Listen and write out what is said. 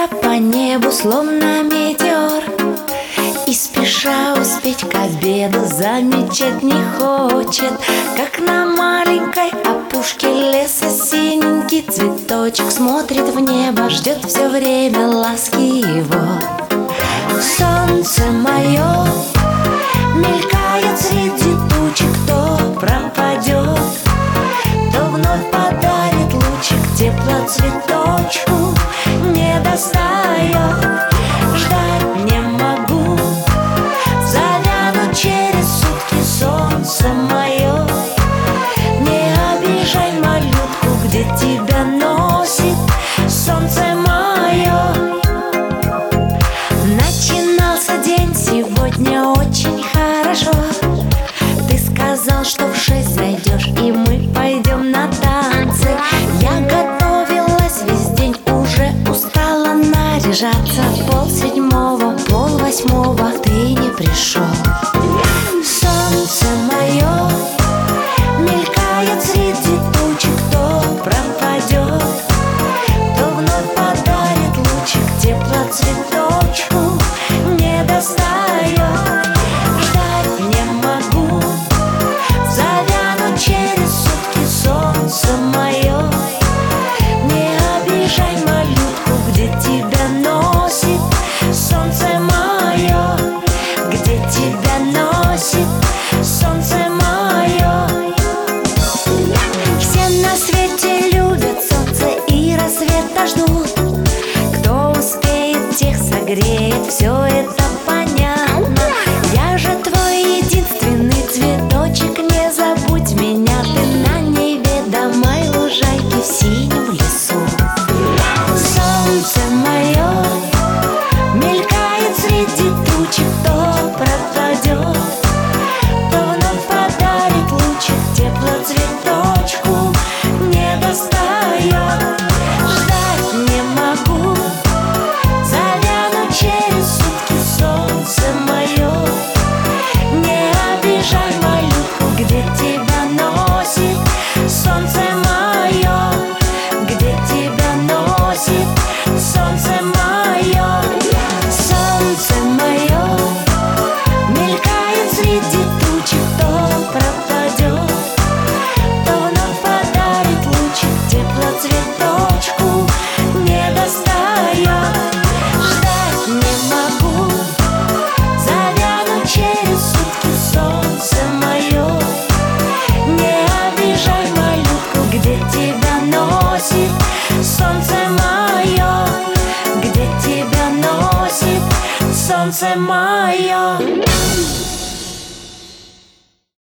Несется по небу, словно метеор, и спеша успеть к обеду замечать не хочет, как на маленькой опушке леса синенький цветочек смотрит в небо, ждет все время ласки его. Солнце мое мелькает среди тучек, то пропадет, то вновь подарит лучик тепло цветочку, не достает. Ждать не могу, завяну через сутки, солнце мое. Не обижай малютку, где тебя носит солнце мое. Начинался день сегодня очень хорошо. Ты сказал, что в 6 зайдешь, и мы пойдем на танцы. Я готовилась весь день, уже устала наряжаться. 7:30, 7:30, ты не пришел. Солнце мое мелькает среди тучек, то пропадет, то вновь подарит лучик тепло цветочку, не достает. Ждать не могу, завяну через сутки, солнце мое. Не обижай малютку, где тебя носит солнце мое, где тебя носит солнце мое. Все на свете любят солнце и рассвета ждут. Кто успеет, тех согреет, все это понятно. Я же твой единственный цветочек, не забудь меня ты на неведомой лужайке в синем лесу. Солнце мое мелькает среди тучек, то пропадет, то вновь подарит лучик тепло цветочку, не достает. Ждать не могу, завяну через сутки, солнце мое. Не обижай малютку, где тебя носит солнце мое, где тебя носит солнце мое. Солнце мое мелькает среди тучек, то пропадет, то вновь подарит лучик тепло цветочку, не достает. Ждать не могу, завяну через сутки, солнце мое. Не обижай малютку, где тебя носит солнце мое, где тебя носит солнце мое.